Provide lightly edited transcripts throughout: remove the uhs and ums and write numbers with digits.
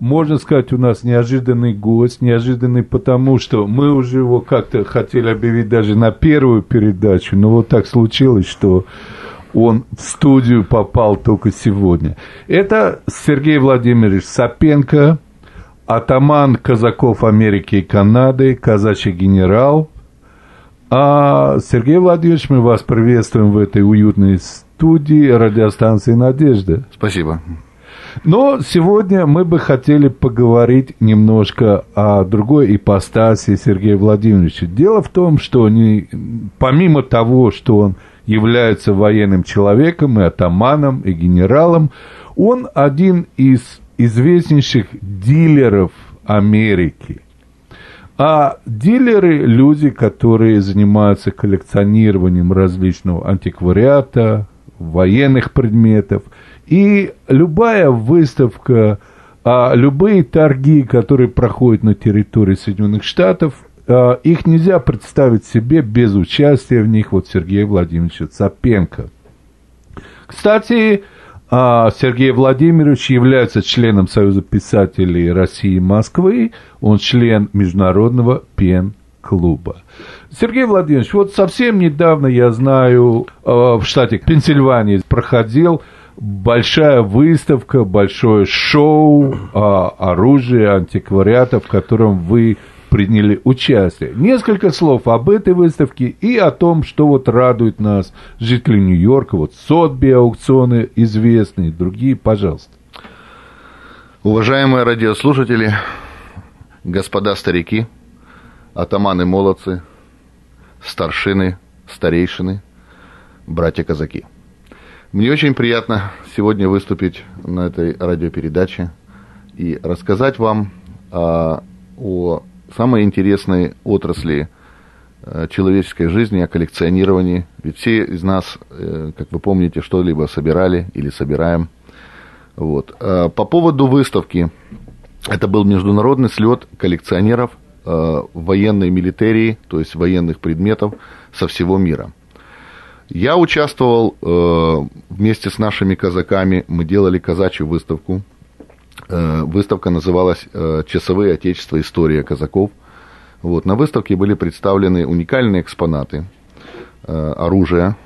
можно сказать, у нас неожиданный гость, неожиданный потому, что мы уже его как-то хотели объявить даже на первую передачу, но вот так случилось, что он в студию попал только сегодня. Это Сергей Владимирович Сапенко, атаман казаков Америки и Канады, казачий генерал. А, Сергей Владимирович, мы вас приветствуем в этой уютной студии радиостанции «Надежда». Спасибо. Но сегодня мы бы хотели поговорить немножко о другой ипостаси Сергея Владимировича. Дело в том, что помимо того, что он является военным человеком и атаманом, и генералом, он один из известнейших дилеров Америки. А дилеры – люди, которые занимаются коллекционированием различного антиквариата, военных предметов. И любая выставка, любые торги, которые проходят на территории Соединенных Штатов, их нельзя представить себе без участия в них вот Сергея Владимировича Сапенко. Кстати, Сергей Владимирович является членом Союза писателей России и Москвы, он член Международного пен-клуба. Сергей Владимирович, вот совсем недавно, я знаю, в штате Пенсильвания проходил большая выставка, большое шоу оружия, антиквариата, в котором вы приняли участие. Несколько слов об этой выставке и о том, что вот радует нас, жителей Нью-Йорка, вот Сотби аукционы известные, другие, пожалуйста. Уважаемые радиослушатели, господа старики, атаманы-молодцы, старшины, старейшины, братья-казаки. Мне очень приятно сегодня выступить на этой радиопередаче и рассказать вам о самой интересной отрасли человеческой жизни, о коллекционировании. Ведь все из нас, как вы помните, что-либо собирали или собираем. Вот. По поводу выставки. Это был международный слет коллекционеров военной милитерии, то есть военных предметов со всего мира. Я участвовал вместе с нашими казаками, мы делали казачью выставку. Выставка называлась «Часовые Отечества. История казаков». Вот, на выставке были представлены уникальные экспонаты оружия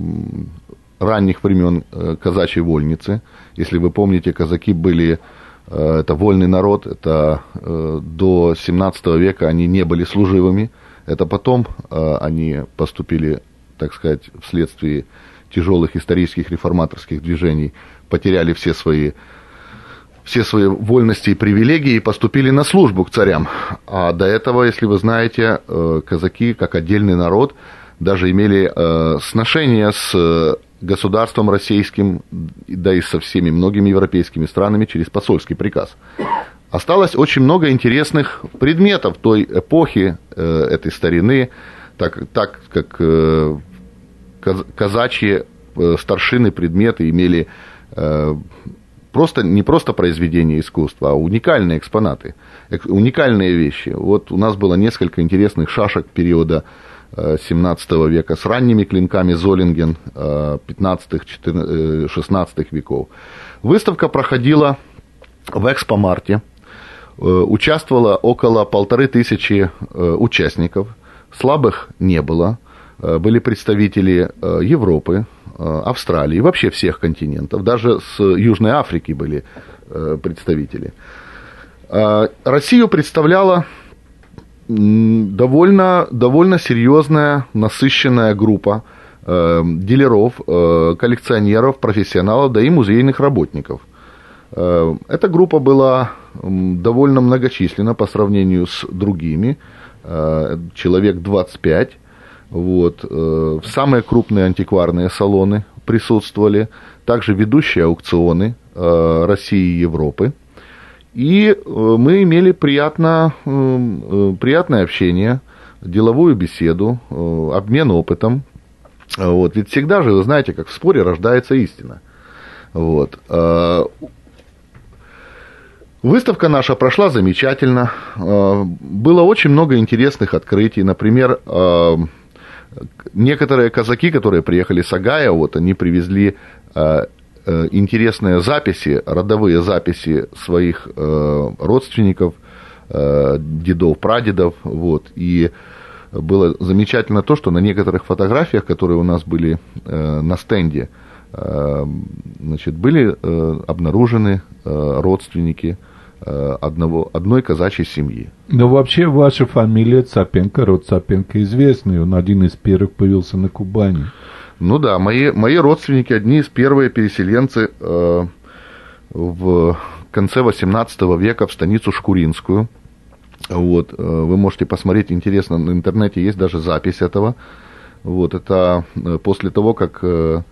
ранних времен казачьей вольницы. Если вы помните, казаки были, это вольный народ, это до 17 века они не были служивыми. Это потом они поступили, так сказать, вследствие тяжелых исторических реформаторских движений, потеряли все свои вольности и привилегии и поступили на службу к царям. А до этого, если вы знаете, казаки, как отдельный народ, даже имели сношения с государством российским, да и со всеми многими европейскими странами через посольский приказ. Осталось очень много интересных предметов той эпохи, этой старины, так как казачьи старшины предметы имели не просто произведения искусства, а уникальные экспонаты, уникальные вещи. Вот у нас было несколько интересных шашек периода 17 века с ранними клинками Золинген 15-16 веков. Выставка проходила в Экспомарте, участвовало около 1500 участников, слабых не было, были представители Европы, Австралии, вообще всех континентов, даже с Южной Африки были представители. Россию представляла довольно серьезная, насыщенная группа дилеров, коллекционеров, профессионалов, да и музейных работников. Эта группа была довольно многочисленна по сравнению с другими, человек 25. Вот. Самые крупные антикварные салоны присутствовали, также ведущие аукционы России и Европы. И мы имели приятное общение, деловую беседу, обмен опытом. Вот. Ведь всегда же, вы знаете, как в споре рождается истина. Вот. Выставка наша прошла замечательно. Было очень много интересных открытий. Например, некоторые казаки, которые приехали с Огайо, вот они привезли интересные записи, родовые записи своих родственников, дедов, прадедов. Вот. И было замечательно то, что на некоторых фотографиях, которые у нас были на стенде, значит, были обнаружены родственники одной казачьей семьи. Но вообще ваша фамилия Цапенко, род Цапенко известный, он один из первых появился на Кубани. Ну да, мои родственники, одни из первых переселенцы в конце 18 века в станицу Шкуринскую. Вот, вы можете посмотреть, интересно, на интернете есть даже запись этого. Вот, это после того, как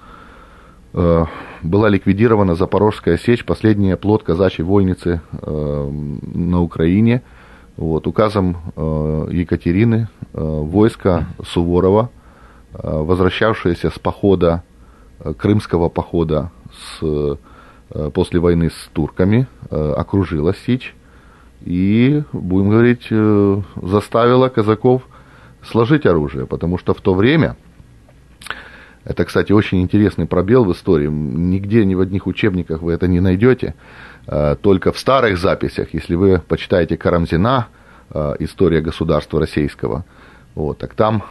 была ликвидирована Запорожская сечь, последний оплот казачьей вольницы на Украине. Вот, указом Екатерины войско Суворова, возвращавшееся с похода, крымского похода после войны с турками, окружило сечь и, будем говорить, заставила казаков сложить оружие, потому что в то время, это, кстати, очень интересный пробел в истории, нигде, ни в одних учебниках вы это не найдете, только в старых записях, если вы почитаете Карамзина, «История государства российского», вот, так там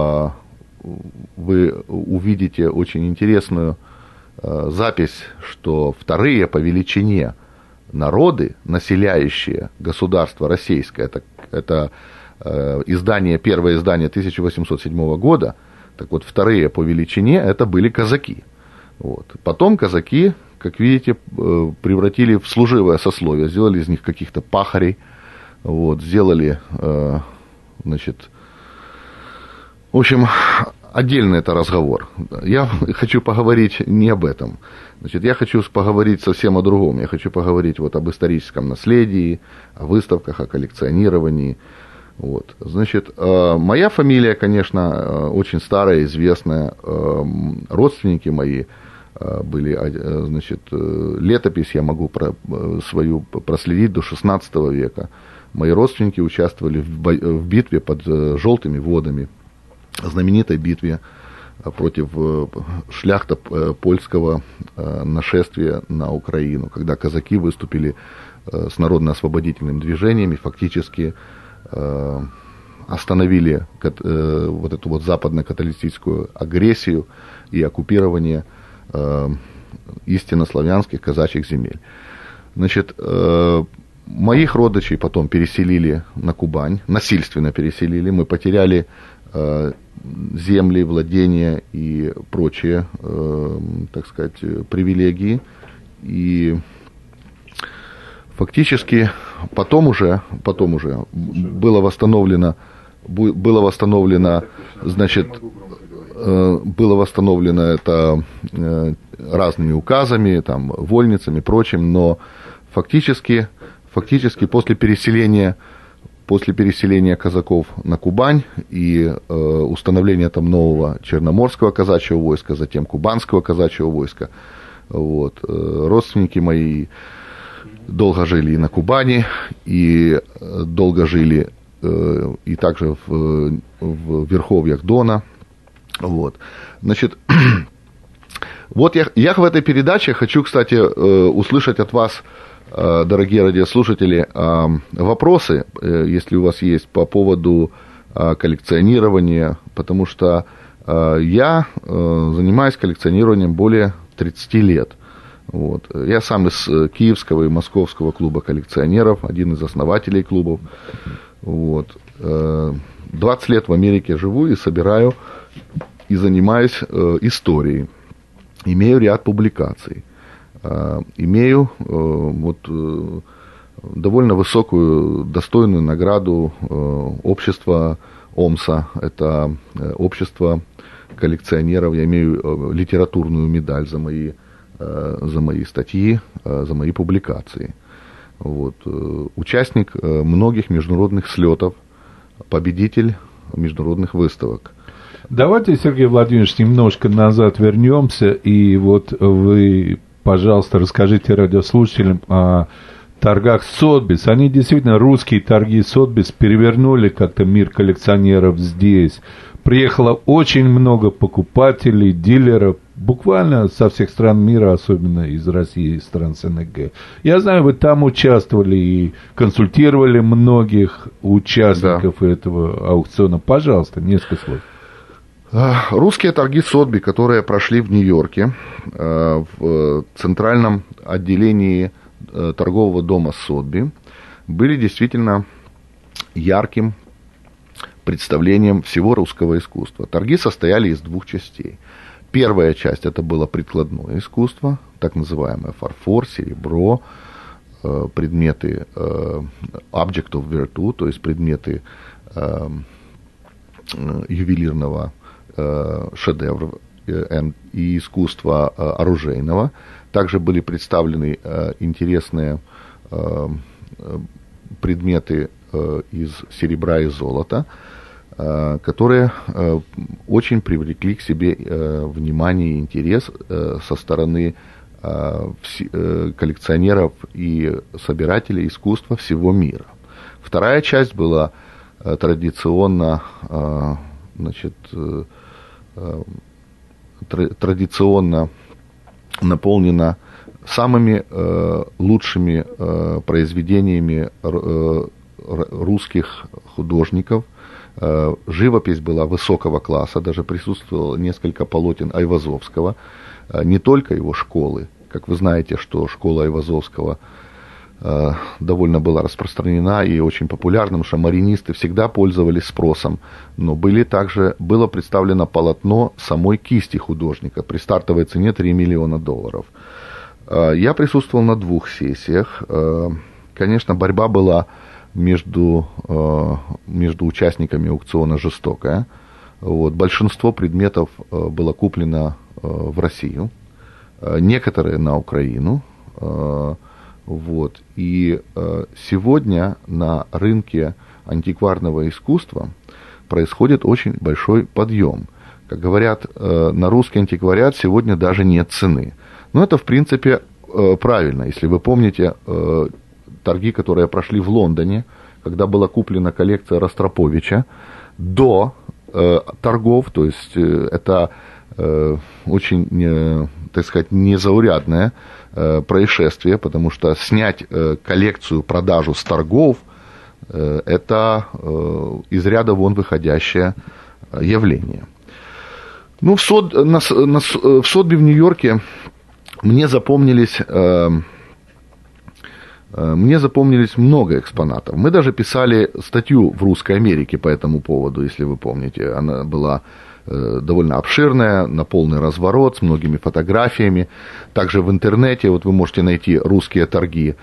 вы увидите очень интересную запись, что вторые по величине народы, населяющие государство российское, это издание, первое издание 1807 года, так вот, вторые по величине это были казаки. Вот. Потом казаки, как видите, превратили в служивое сословие, сделали из них каких-то пахарей, вот, сделали, значит, в общем, отдельный это разговор. Я хочу поговорить не об этом. Значит, я хочу поговорить совсем о другом. Я хочу поговорить вот об историческом наследии, о выставках, о коллекционировании. Вот. Значит, моя фамилия, конечно, очень старая, известная. Родственники мои были, значит, летопись я могу свою проследить до XVI века. Мои родственники участвовали в битве под Желтыми водами, знаменитой битве против шляхта польского нашествия на Украину, когда казаки выступили с народно-освободительным движением и фактически остановили вот эту вот западно-католическую агрессию и оккупирование истинно славянских казачьих земель. Значит, моих родичей потом переселили на Кубань, насильственно переселили, мы потеряли земли, владения и прочие, так сказать, привилегии. И фактически потом уже было восстановлено, значит, было восстановлено это разными указами, там, вольницами и прочим, но фактически после переселения казаков на Кубань и установления там нового черноморского казачьего войска, затем кубанского казачьего войска, вот, родственники мои долго жили и на Кубани, и долго жили и также в верховьях Дона. Вот. Значит, вот я в этой передаче хочу, кстати, услышать от вас, дорогие радиослушатели, вопросы, если у вас есть, по поводу коллекционирования, потому что я занимаюсь коллекционированием более 30 лет. Вот. Я сам из Киевского и Московского клуба коллекционеров, один из основателей клубов. Вот. 20 лет в Америке живу и собираю, и занимаюсь историей. Имею ряд публикаций. Имею вот довольно высокую, достойную награду общества ОМСа. Это общество коллекционеров. Я имею литературную медаль за мои статьи, за мои публикации. Вот. Участник многих международных слетов, победитель международных выставок. Давайте, Сергей Владимирович, немножко назад вернемся, и вот вы, пожалуйста, расскажите радиослушателям о торгах Сотбис. Они действительно, русские торги Сотбис, перевернули как-то мир коллекционеров здесь. приехало очень много покупателей, дилеров, буквально со всех стран мира, особенно из России и стран СНГ. Я знаю, вы там участвовали и консультировали многих участников этого аукциона. Пожалуйста, несколько слов. Русские торги Сотби, которые прошли в Нью-Йорке, в центральном отделении торгового дома Сотби, были действительно ярким представлением всего русского искусства. Торги состояли из двух частей. Первая часть – это было прикладное искусство, так называемое фарфор, серебро, предметы object of virtu, то есть предметы ювелирного шедевра и искусства оружейного. Также были представлены интересные предметы из серебра и золота, которые очень привлекли к себе внимание и интерес со стороны коллекционеров и собирателей искусства всего мира. Вторая часть была традиционно, традиционно наполнена самыми лучшими произведениями русских художников. Живопись была высокого класса, даже присутствовало несколько полотен Айвазовского, не только его школы. Как вы знаете, что школа Айвазовского довольно была распространена и очень популярным, что маринисты всегда пользовались спросом. Но было представлено полотно самой кисти художника при стартовой цене $3 миллиона. Я присутствовал на 2 сессиях. Конечно, борьба была между участниками аукциона жестокая. Большинство предметов было куплено в Россию, некоторые на Украину. И сегодня на рынке антикварного искусства происходит очень большой подъем. Как говорят, на русский антиквариат сегодня даже нет цены. Но это, в принципе, правильно. Если вы помните торги, которые прошли в Лондоне, когда была куплена коллекция Ростроповича, до торгов, то есть это очень, так сказать, незаурядное происшествие, потому что снять коллекцию, продажу с торгов, это из ряда вон выходящее явление. В Сотби в Нью-Йорке мне запомнились много экспонатов. Мы даже писали статью в «Русской Америке» по этому поводу, если вы помните. Она была довольно обширная, на полный разворот, с многими фотографиями. Также в интернете вы можете найти русские торги.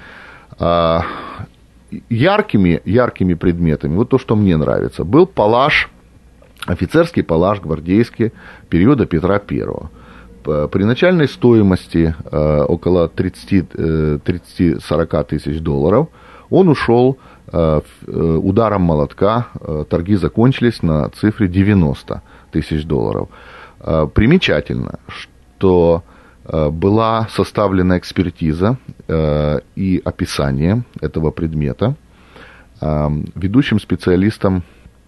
Яркими предметами, то, что мне нравится, был паллаж, офицерский паллаж гвардейский периода Петра I. При начальной стоимости около 30-40 тысяч долларов он ушел ударом молотка, торги закончились на цифре 90 тысяч долларов. Примечательно, что была составлена экспертиза и описание этого предмета ведущим специалистом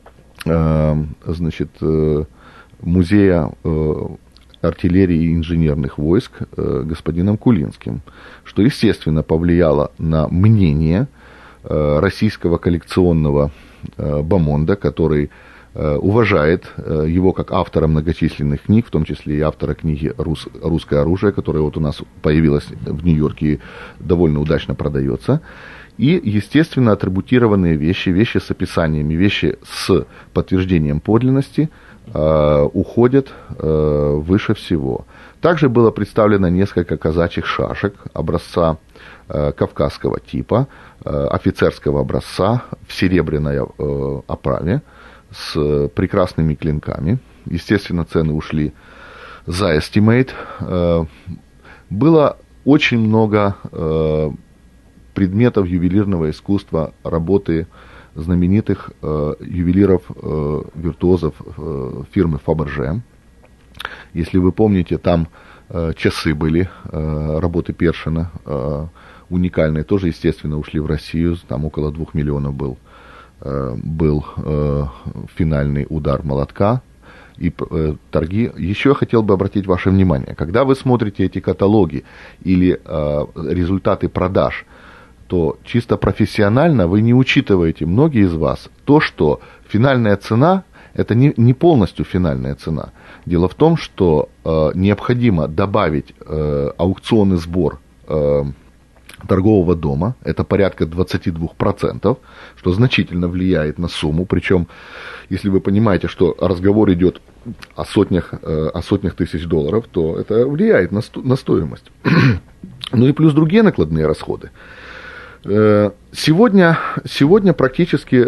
музея артиллерии и инженерных войск господином Кулинским, что, естественно, повлияло на мнение российского коллекционного бомонда, который уважает его как автора многочисленных книг, в том числе и автора книги «Русское оружие», которая у нас появилась в Нью-Йорке и довольно удачно продается. И, естественно, атрибутированные вещи с описаниями, вещи с подтверждением подлинности уходят выше всего. Также было представлено несколько казачьих шашек образца кавказского типа, офицерского образца в серебряной оправе с прекрасными клинками. Естественно, цены ушли за estimate. Было очень много предметов ювелирного искусства, работы знаменитых ювелиров-виртуозов фирмы Fabergé. Если вы помните, там часы были, работы Першина, уникальные, тоже, естественно, ушли в Россию, там около 2 миллионов был финальный удар молотка. и торги. Еще я хотел бы обратить ваше внимание, когда вы смотрите эти каталоги или результаты продаж, то чисто профессионально вы не учитываете, многие из вас, то, что финальная цена – это не полностью финальная цена. Дело в том, что необходимо добавить аукционный сбор торгового дома, это порядка 22%, что значительно влияет на сумму, причем, если вы понимаете, что разговор идет о сотнях тысяч долларов, то это влияет на стоимость. Ну и плюс другие накладные расходы. Сегодня практически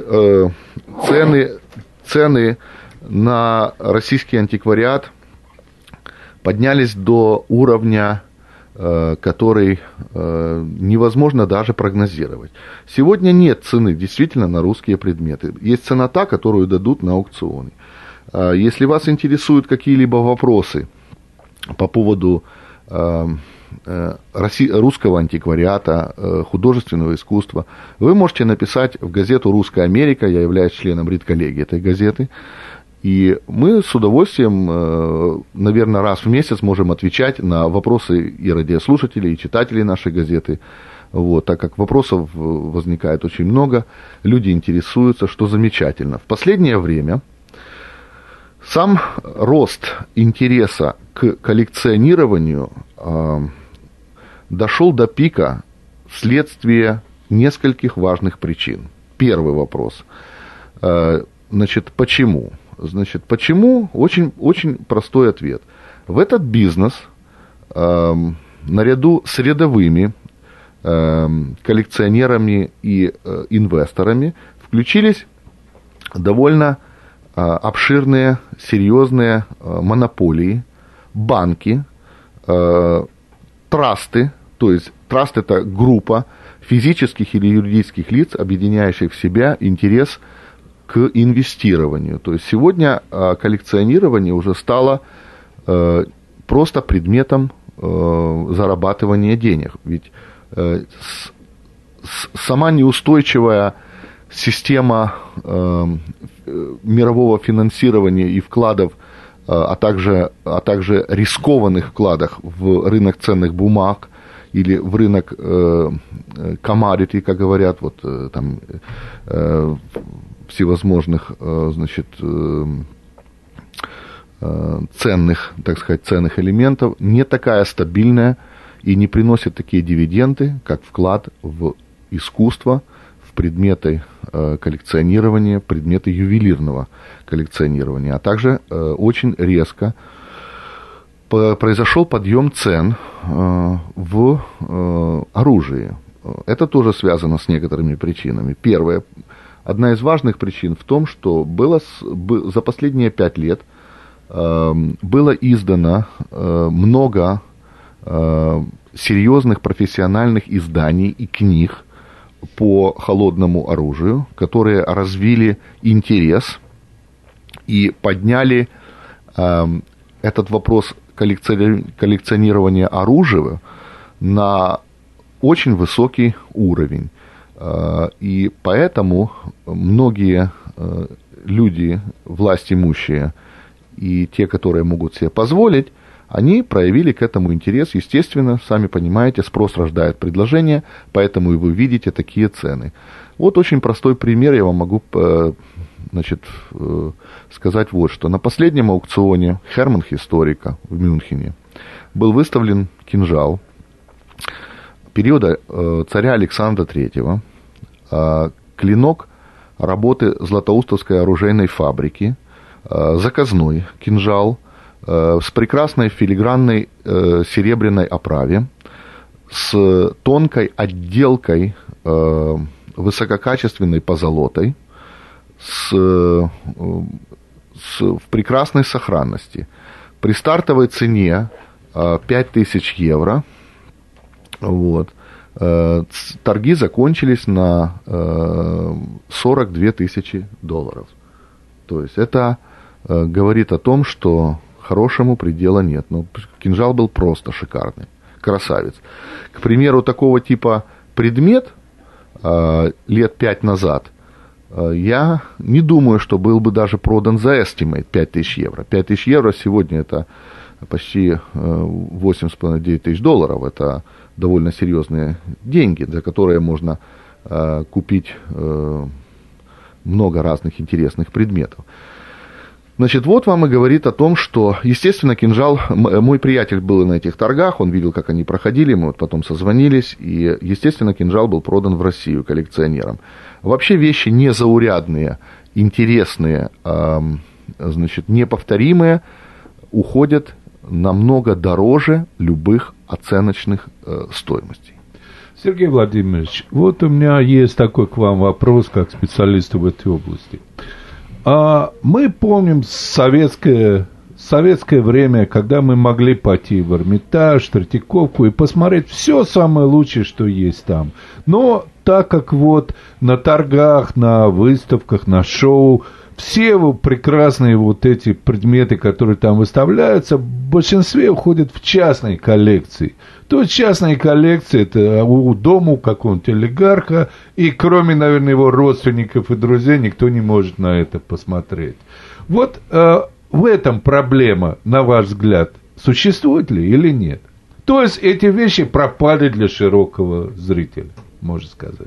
цены на российский антиквариат поднялись до уровня, который невозможно даже прогнозировать. Сегодня нет цены действительно на русские предметы. Есть цена та, которую дадут на аукционе. Если вас интересуют какие-либо вопросы по поводу русского антиквариата, художественного искусства, вы можете написать в газету «Русская Америка». Я являюсь членом редколлегии этой газеты. И мы с удовольствием, наверное, раз в месяц можем отвечать на вопросы и радиослушателей, и читателей нашей газеты. Вот, так как вопросов возникает очень много, люди интересуются, что замечательно. В последнее время сам рост интереса к коллекционированию дошел до пика вследствие нескольких важных причин. Первый вопрос. Значит, почему? Почему? Очень, очень простой ответ. В этот бизнес наряду с рядовыми коллекционерами и инвесторами включились довольно обширные, серьезные монополии, банки, трасты, то есть траст – это группа физических или юридических лиц, объединяющих в себя интерес к инвестированию. То есть сегодня коллекционирование уже стало просто предметом зарабатывания денег. Ведь сама неустойчивая система мирового финансирования и вкладов, а также рискованных вкладов в рынок ценных бумаг или в рынок commodity, как говорят, вот там всевозможных, значит, ценных, так сказать, ценных элементов, не такая стабильная и не приносит такие дивиденды, как вклад в искусство, в предметы коллекционирования, предметы ювелирного коллекционирования. А также очень резко произошел подъем цен в оружии. Это тоже связано с некоторыми причинами. Первое. Одна из важных причин в том, что за последние 5 лет было издано много серьезных профессиональных изданий и книг по холодному оружию, которые развили интерес и подняли этот вопрос коллекционирования оружия на очень высокий уровень. И поэтому многие люди, власть имущие, и те, которые могут себе позволить, они проявили к этому интерес. Естественно, сами понимаете, спрос рождает предложение, поэтому и вы видите такие цены. Вот очень простой пример я вам могу, значит, сказать вот что. На последнем аукционе Hermann Historica в Мюнхене был выставлен кинжал периода царя Александра III, клинок работы Златоустовской оружейной фабрики, заказной кинжал с прекрасной филигранной серебряной оправе, с тонкой отделкой высококачественной позолотой, в прекрасной сохранности. При стартовой цене 5000 евро. Вот. Торги закончились на 42 тысячи долларов. То есть это говорит о том, что хорошему предела нет. Но кинжал был просто шикарный, красавец. К примеру, такого типа предмет лет 5 назад я не думаю, что был бы даже продан за estimate 5000 евро. 5000 евро сегодня это почти 8,5-9 тысяч долларов. Это довольно серьезные деньги, за которые можно купить много разных интересных предметов. Значит, вот вам и говорит о том, что, естественно, кинжал, мой приятель был на этих торгах, он видел, как они проходили, мы вот потом созвонились, и, естественно, кинжал был продан в Россию коллекционерам. Вообще вещи незаурядные, интересные, значит, неповторимые, уходят намного дороже любых оценочных стоимостей. Сергей Владимирович, вот у меня есть такой к вам вопрос, как специалисту в этой области. Мы помним советское время, когда мы могли пойти в Эрмитаж, Третьяковку и посмотреть все самое лучшее, что есть там. Но так как вот на торгах, на выставках, на шоу, все прекрасные вот эти предметы, которые там выставляются, в большинстве уходят в частные коллекции. То есть частные коллекции – это у дома у какого-нибудь олигарха, и кроме, наверное, его родственников и друзей никто не может на это посмотреть. Вот в этом проблема, на ваш взгляд, существует ли или нет? То есть эти вещи пропали для широкого зрителя, можно сказать.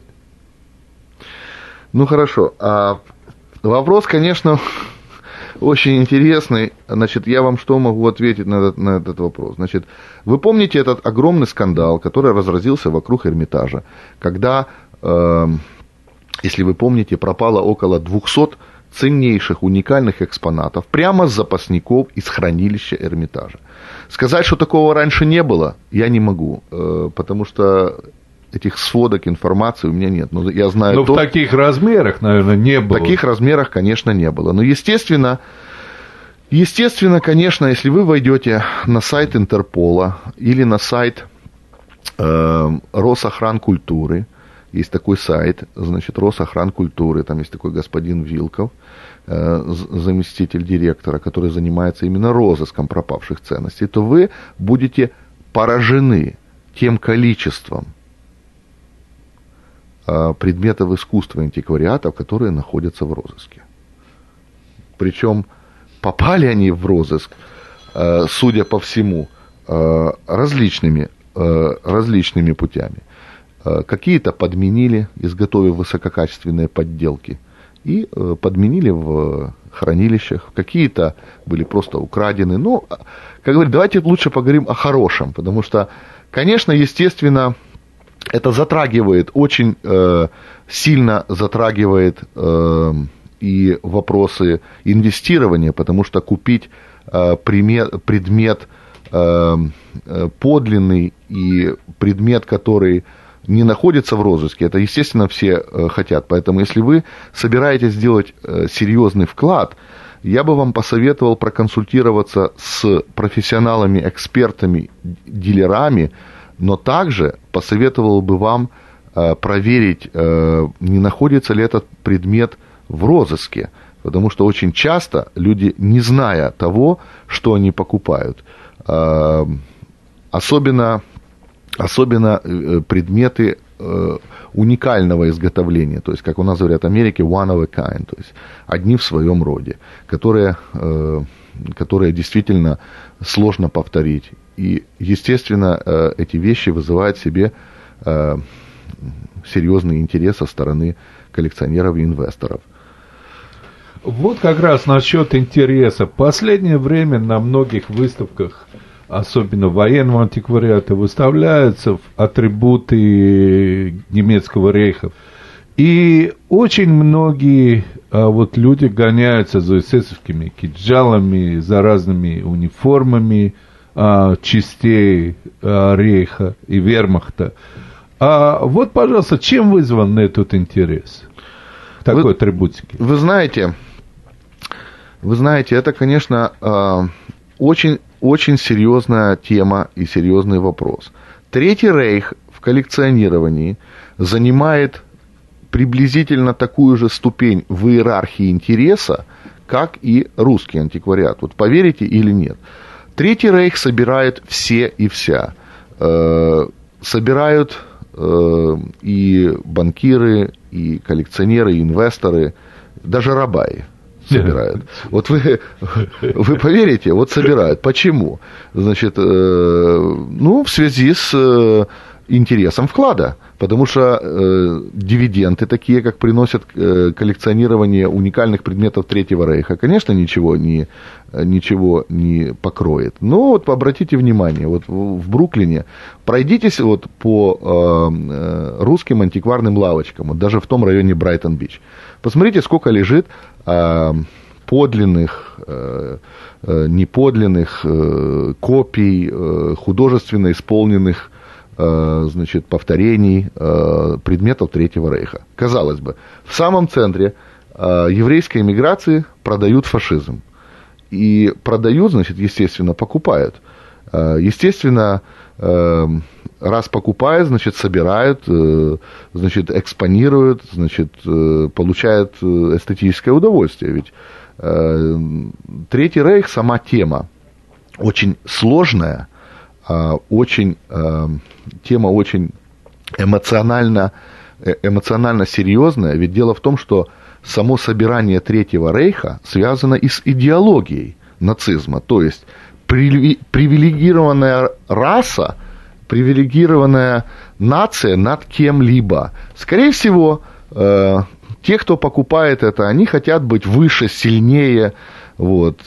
Ну хорошо, вопрос, конечно, очень интересный. Значит, я вам что могу ответить на этот вопрос? Значит, вы помните этот огромный скандал, который разразился вокруг Эрмитажа, когда, если вы помните, пропало около 200 ценнейших, уникальных экспонатов прямо с запасников из хранилища Эрмитажа. Сказать, что такого раньше не было, я не могу, потому что этих сводок информации у меня нет. Но я знаю. В таких размерах, наверное, не было. В таких размерах, конечно, не было. Но, естественно, конечно, если вы войдете на сайт Интерпола или на сайт Росохранкультуры, есть такой сайт, значит, Росохранкультуры, там есть такой господин Вилков, заместитель директора, который занимается именно розыском пропавших ценностей, то вы будете поражены тем количеством предметов искусства, антиквариатов, которые находятся в розыске. Причем попали они в розыск, судя по всему, различными путями. Какие-то подменили, изготовив высококачественные подделки, и подменили в хранилищах. Какие-то были просто украдены. Но, как говорят, давайте лучше поговорим о хорошем, потому что, конечно, естественно, это затрагивает, очень сильно затрагивает и вопросы инвестирования, потому что купить предмет подлинный и предмет, который не находится в розыске, это, естественно, все хотят. Поэтому, если вы собираетесь сделать серьезный вклад, я бы вам посоветовал проконсультироваться с профессионалами, экспертами, дилерами, но также посоветовал бы вам проверить, не находится ли этот предмет в розыске. Потому что очень часто люди, не зная того, что они покупают, особенно предметы уникального изготовления, то есть, как у нас говорят в Америке, one of a kind, то есть одни в своем роде, которые действительно сложно повторить. И, естественно, эти вещи вызывают в себе серьезный интерес со стороны коллекционеров и инвесторов. Вот как раз насчет интереса. В последнее время на многих выставках, особенно военного антиквариата, выставляются атрибуты немецкого рейха. И очень многие вот люди гоняются за эсэсовскими кинжалами, за разными униформами частей рейха и вермахта. Вот, пожалуйста, чем вызван этот интерес такой атрибутики? Вы знаете, это, конечно, очень, очень серьезная тема и серьезный вопрос. Третий рейх в коллекционировании занимает приблизительно такую же ступень в иерархии интереса, как и русский антиквариат. Вот поверите или нет. Третий рейх собирает все и вся. Собирают и банкиры, и коллекционеры, и инвесторы, даже рабаи собирают. Вот вы поверите, вот собирают. Почему? Значит, в связи с интересом вклада. Потому что дивиденды, такие как приносят коллекционирование уникальных предметов Третьего Рейха, конечно, ничего не покроет. Но вот обратите внимание, вот в Бруклине пройдитесь вот по русским антикварным лавочкам, вот даже в том районе Брайтон-Бич. Посмотрите, сколько лежит подлинных, неподлинных копий, художественно исполненных повторений предметов Третьего Рейха. Казалось бы, в самом центре еврейской эмиграции продают фашизм. И продают, естественно, покупают. Естественно, раз покупают, собирают, экспонируют, получают эстетическое удовольствие. Ведь Третий Рейх, сама тема, очень сложная, тема очень эмоционально серьезная. Ведь дело в том, что само собирание Третьего Рейха связано и с идеологией нацизма. То есть привилегированная раса, привилегированная нация над кем-либо. Скорее всего, те, кто покупает это, они хотят быть выше, сильнее. Вот.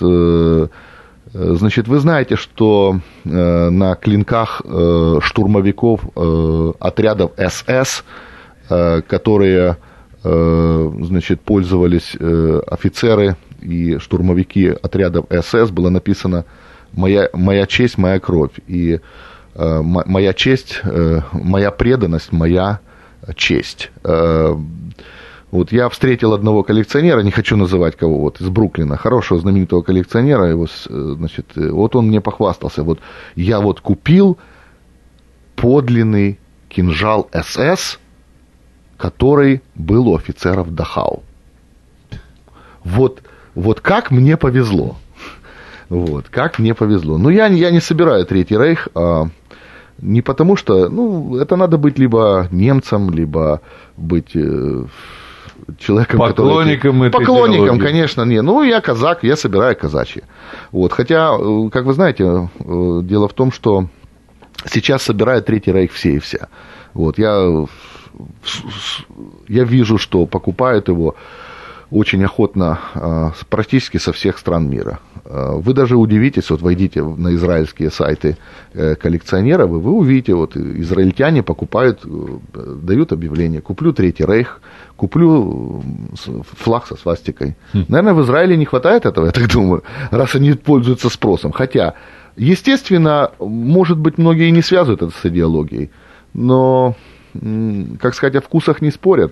Вы знаете, что на клинках штурмовиков отрядов СС, которые, пользовались офицеры и штурмовики отрядов СС, было написано «Моя честь, моя кровь». И моя честь, моя преданность, моя честь. Вот я встретил одного коллекционера, не хочу называть кого, вот из Бруклина, хорошего знаменитого коллекционера, его, вот он мне похвастался, вот я вот купил подлинный кинжал СС, который был у офицеров Дахау. Вот как мне повезло. Вот, как мне повезло. Но я не собираю Третий Рейх, не потому что, это надо быть либо немцем, либо быть человеком, поклонником, конечно, не. Я казак, я собираю казачьи. Вот, хотя, как вы знаете, дело в том, что сейчас собирают Третий Рейх все и вся. Вот, я вижу, что покупают его очень охотно практически со всех стран мира. Вы даже удивитесь, вот войдите на израильские сайты коллекционеров, и вы увидите, вот израильтяне покупают, дают объявление: куплю Третий Рейх, куплю флаг со свастикой. Наверное, в Израиле не хватает этого, я так думаю, раз они пользуются спросом. Хотя, естественно, может быть, многие и не связывают это с идеологией, но, как сказать, о вкусах не спорят.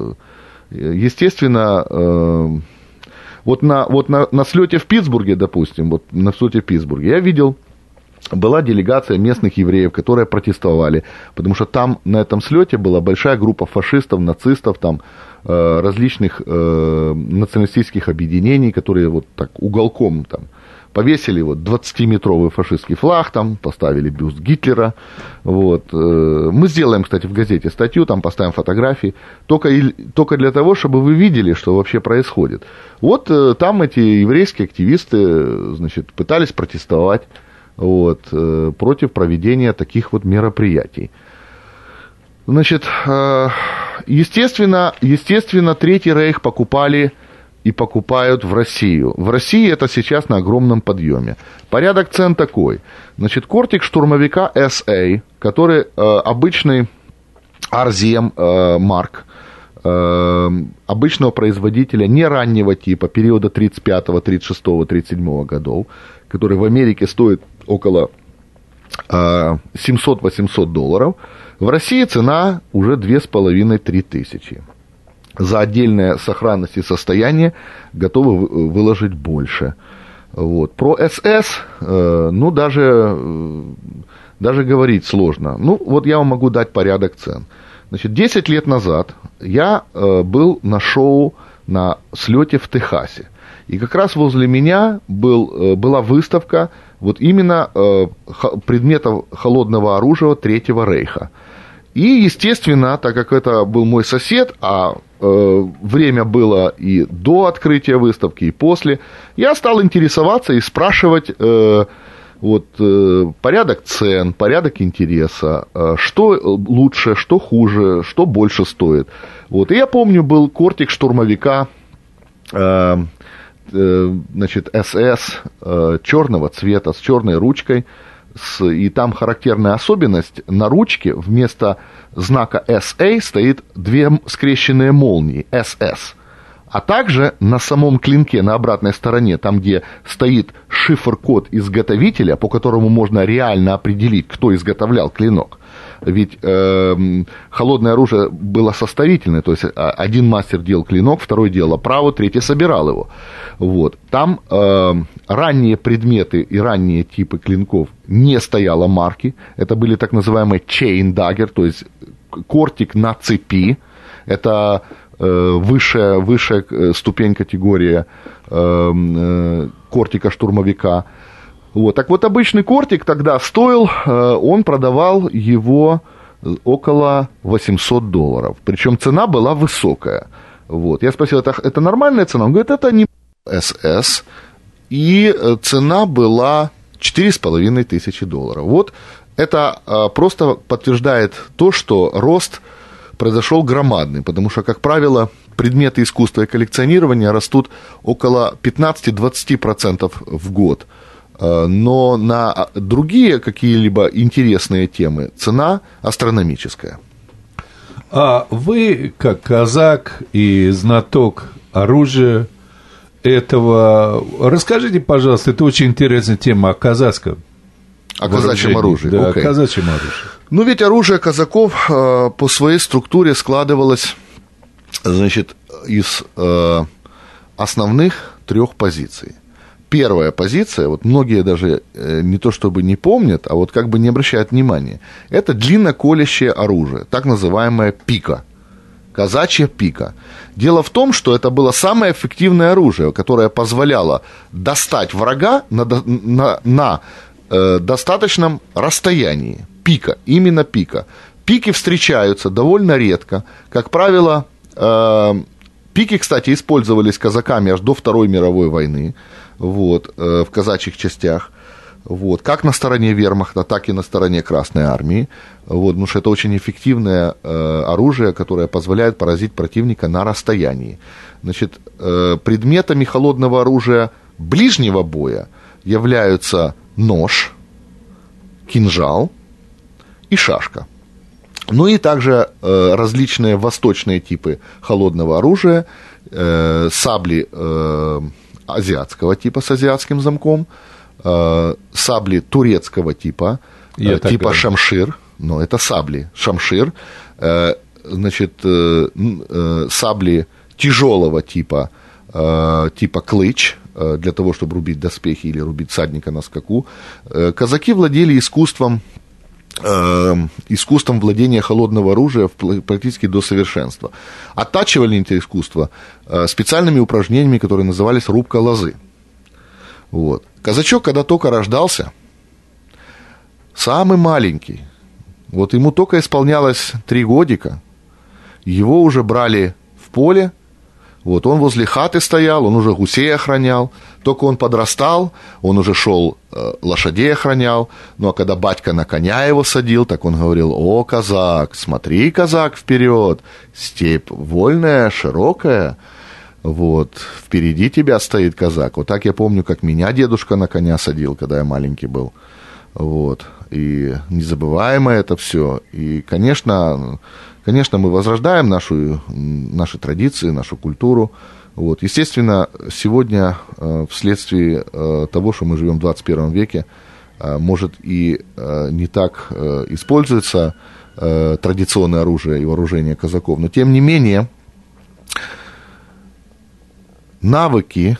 Естественно, вот на слете в Питтсбурге, допустим, вот на слете в Питтсбурге я видел, была делегация местных евреев, которые протестовали, потому что там на этом слете была большая группа фашистов, нацистов, там различных националистических объединений, которые вот так уголком там повесили вот 20-метровый фашистский флаг, там поставили бюст Гитлера. Вот. Мы сделаем, кстати, в газете статью, там поставим фотографии, только для того, чтобы вы видели, что вообще происходит. Вот там эти еврейские активисты, пытались протестовать вот, против проведения таких вот мероприятий. Естественно, Третий Рейх покупали и покупают в Россию. В России это сейчас на огромном подъеме. Порядок цен такой. Кортик штурмовика SA, который обычный RZM марк, обычного производителя, не раннего типа, периода 35, 36, 37 годов, который в Америке стоит около $700-800. В России цена уже 2500-3 тысячи. За отдельное сохранность и состояние готовы выложить больше. Вот. Про СС, даже говорить сложно. Вот я вам могу дать порядок цен. 10 лет назад я был на шоу на слете в Техасе. И как раз возле меня была выставка вот именно предметов холодного оружия Третьего Рейха. И, естественно, так как это был мой сосед, а время было и до открытия выставки, и после, я стал интересоваться и спрашивать порядок цен, порядок интереса, что лучше, что хуже, что больше стоит. И я помню, был кортик штурмовика, СС черного цвета, с черной ручкой, и там характерная особенность, на ручке вместо знака SA стоит две скрещенные молнии, SS. А также на самом клинке, на обратной стороне, там, где стоит шифр-код изготовителя, по которому можно реально определить, кто изготовлял клинок. Ведь холодное оружие было составительное, то есть один мастер делал клинок, второй делал оправу, третий собирал его. Там ранние предметы и ранние типы клинков не стояло марки, это были так называемые chain dagger, то есть кортик на цепи, это высшая ступень категория кортика штурмовика. Так обычный кортик тогда стоил, он продавал его около $800. Причем цена была высокая. Я спросил, это нормальная цена? Он говорит, это не СС. И цена была $4500. Это просто подтверждает то, что рост произошел громадный, потому что, как правило, предметы искусства и коллекционирования растут около 15-20% в год. Но на другие какие-либо интересные темы цена астрономическая. А вы, как казак и знаток оружия этого, расскажите, пожалуйста, это очень интересная тема о казацком. О казачьем оружии. Да, о казачьем оружии. Ведь оружие казаков по своей структуре складывалось, из основных 3 позиций. Первая позиция, многие даже не то чтобы не помнят, а как бы не обращают внимания, это длинноколящее оружие, так называемая пика, казачья пика. Дело в том, что это было самое эффективное оружие, которое позволяло достать врага на достаточном расстоянии. Пика, именно пика. Пики встречаются довольно редко. Как правило, пики, кстати, использовались казаками аж до Второй мировой войны, в казачьих частях. Как на стороне вермахта, так и на стороне Красной армии. Потому что это очень эффективное оружие, которое позволяет поразить противника на расстоянии. Предметами холодного оружия ближнего боя являются нож, кинжал и шашка. И также различные восточные типы холодного оружия, сабли азиатского типа с азиатским замком, сабли турецкого типа, типа шамшир, но это сабли, шамшир, сабли тяжелого типа, типа клыч, для того, чтобы рубить доспехи или рубить всадника на скаку. Казаки владели искусством владения холодного оружия практически до совершенства. Оттачивали это искусство специальными упражнениями, которые назывались рубка лозы. Казачок, когда только рождался, самый маленький, ему только исполнялось 3 годика, его уже брали в поле, он возле хаты стоял, он уже гусей охранял. Только он подрастал, он уже шел лошадей охранял. А когда батька на коня его садил, так он говорил: «О, казак, смотри, казак, вперед, степь вольная, широкая, впереди тебя стоит казак». Так я помню, как меня дедушка на коня садил, когда я маленький был. И незабываемое это все. И, конечно, мы возрождаем наши традиции, нашу культуру. Естественно, сегодня вследствие того, что мы живем в 21 веке, может и не так используется традиционное оружие и вооружение казаков, но тем не менее навыки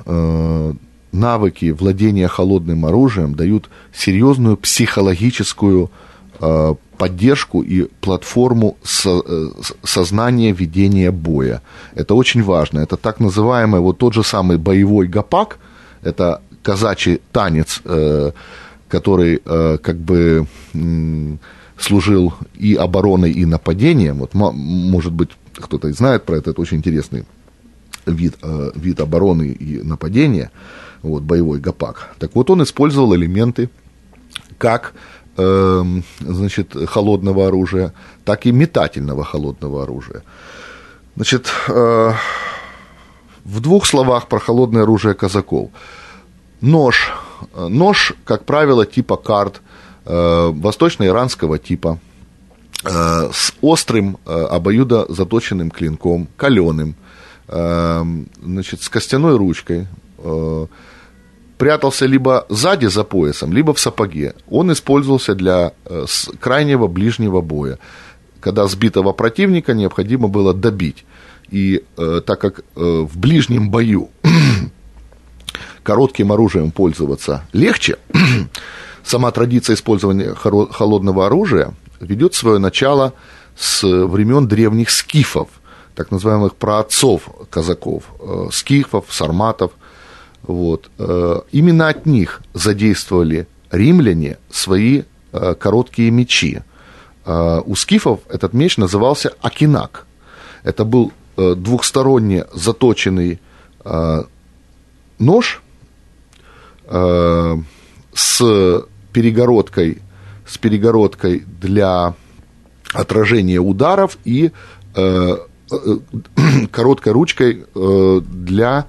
владения холодным оружием дают серьезную психологическую поддержку и платформу сознания ведения боя. Это очень важно. Это так называемый тот же самый боевой гопак, это казачий танец, который служил и обороной, и нападением. Вот, может быть, кто-то и знает про это очень интересный вид обороны и нападения, вот, боевой гопак. Так вот, он использовал элементы как значит, холодного оружия, так и метательного холодного оружия. Значит, в двух словах про холодное оружие казаков. Нож, как правило, типа карт, восточно-иранского типа, с острым, обоюдозаточенным клинком, каленым, значит, с костяной ручкой, прятался либо сзади за поясом, либо в сапоге. Он использовался для крайнего ближнего боя, когда сбитого противника необходимо было добить. И так как в ближнем бою коротким оружием пользоваться легче, сама традиция использования холодного оружия ведет свое начало с времен древних скифов, так называемых праотцов казаков, скифов, сарматов. Вот. Именно от них задействовали римляне свои короткие мечи. У скифов этот меч назывался акинак. Это был двухсторонне заточенный нож с перегородкой для отражения ударов и короткой ручкой для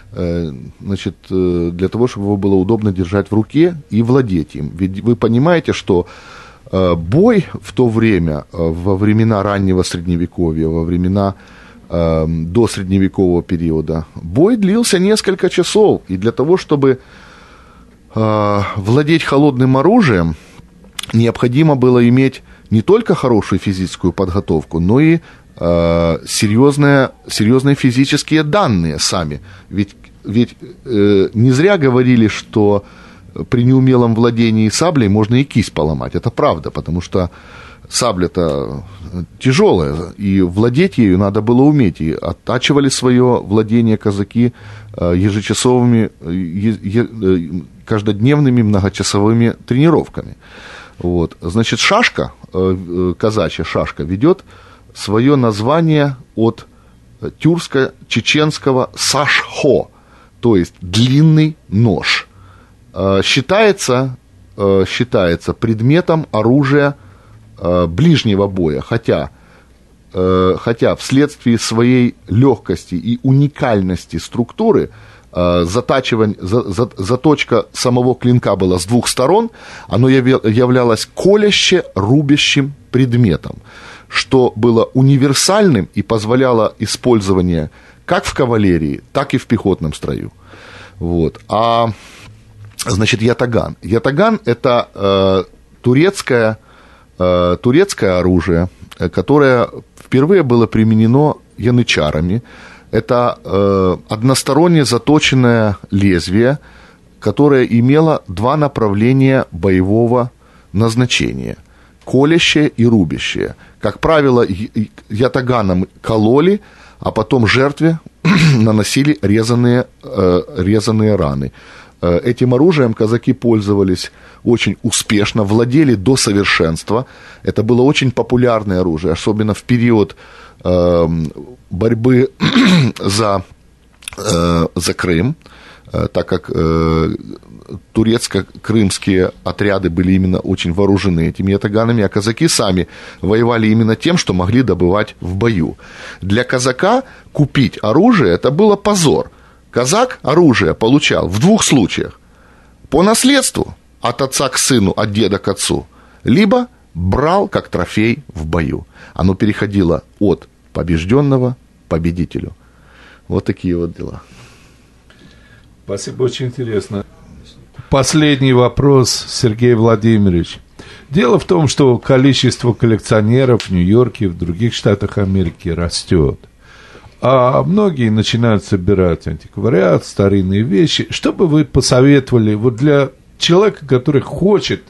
того, чтобы его было удобно держать в руке и владеть им. Ведь вы понимаете, что бой в то время, во времена раннего Средневековья, во времена до средневекового периода, бой длился несколько часов. И для того, чтобы владеть холодным оружием, необходимо было иметь не только хорошую физическую подготовку, но и серьезные физические данные сами. Ведь не зря говорили, что при неумелом владении саблей можно и кисть поломать. Это правда, потому что сабля-то тяжелая, и владеть ею надо было уметь. И оттачивали свое владение казаки ежечасовыми, каждодневными многочасовыми тренировками. Вот. Значит, шашка, казачья шашка, ведет свое название от тюрко-чеченского сашхо, то есть длинный нож. Считается предметом оружия ближнего боя, хотя вследствие своей легкости и уникальности структуры заточка самого клинка была с двух сторон, оно являлось коляще-рубящим предметом, что было универсальным и позволяло использование как в кавалерии, так и в пехотном строю. Вот. Значит, ятаган. Ятаган – это турецкое оружие, которое впервые было применено янычарами. Это односторонне заточенное лезвие, которое имело два направления боевого назначения – колящее и рубящее. Как правило, ятаганом кололи, а потом жертве наносили резаные раны. Этим оружием казаки пользовались очень успешно, владели до совершенства. Это было очень популярное оружие, особенно в период борьбы за Крым, так как турецко-крымские отряды были именно очень вооружены этими ятаганами, а казаки сами воевали именно тем, что могли добывать в бою. Для казака купить оружие – это было позор. Казак оружие получал в двух случаях. По наследству от отца к сыну, от деда к отцу, либо брал как трофей в бою. Оно переходило от побежденного к победителю. Вот такие вот дела. Спасибо, очень интересно. Последний вопрос, Сергей Владимирович. Дело в том, что количество коллекционеров в Нью-Йорке и в других штатах Америки растет. А многие начинают собирать антиквариат, старинные вещи. Что бы вы посоветовали вот для человека, который хочет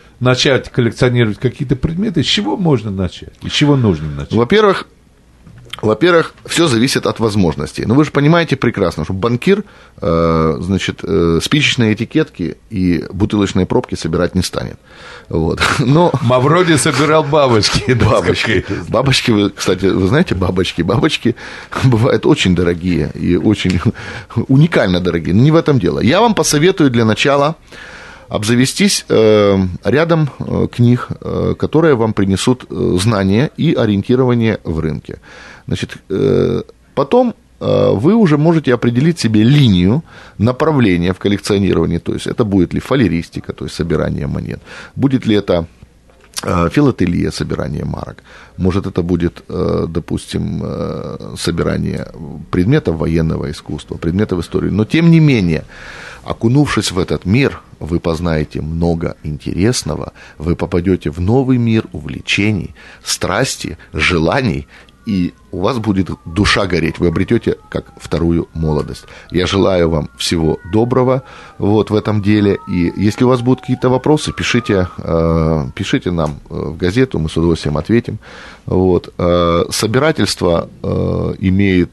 начать коллекционировать какие-то предметы, с чего можно начать? И с чего нужно начать? Во-первых, Во-первых, все зависит от возможностей. Но вы же понимаете прекрасно, что банкир, значит, спичечные этикетки и бутылочные пробки собирать не станет. Вот. Но... Мавроди собирал бабочки. Бабочки, кстати, вы знаете, бабочки бывают очень дорогие и очень уникально дорогие. Но не в этом дело. Я вам посоветую для начала обзавестись рядом книг, которые вам принесут знания и ориентирование в рынке. Значит, потом вы уже можете определить себе линию, направление в коллекционировании, то есть это будет ли фалеристика, то есть собирание монет, будет ли это филателия, собирание марок, может это будет, допустим, собирание предметов военного искусства, предметов истории, но тем не менее, окунувшись в этот мир, вы познаете много интересного, вы попадете в новый мир увлечений, страсти, желаний, и у вас будет душа гореть, вы обретете как вторую молодость. Я желаю вам всего доброго вот в этом деле, и если у вас будут какие-то вопросы, пишите нам в газету, мы с удовольствием ответим. Вот. Собирательство имеет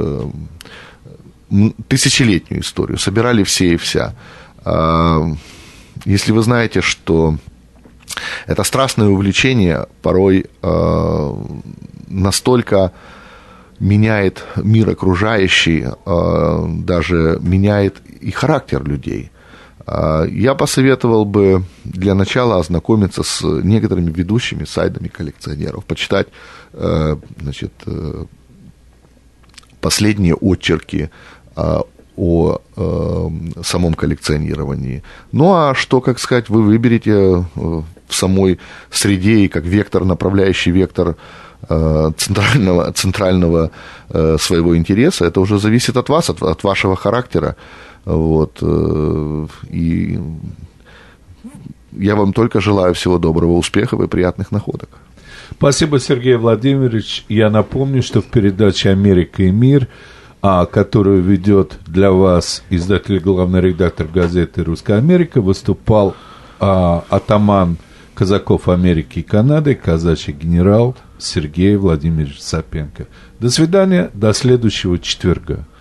тысячелетнюю историю, собирали все и вся. Если вы знаете, что это страстное увлечение порой настолько меняет мир окружающий, даже меняет и характер людей. Я посоветовал бы для начала ознакомиться с некоторыми ведущими сайтами коллекционеров, почитать, значит, последние очерки о самом коллекционировании. Ну, а что, как сказать, вы выберете в самой среде и как вектор, направляющий вектор центрального своего интереса, это уже зависит от вас, от вашего характера. Вот. И я вам только желаю всего доброго, успехов и приятных находок. Спасибо, Сергей Владимирович. Я напомню, что в передаче «Америка и мир», которую ведет для вас издатель и главный редактор газеты «Русская Америка», выступал атаман казаков Америки и Канады, казачий генерал Сергей Владимирович Сапенко. До свидания, до следующего четверга.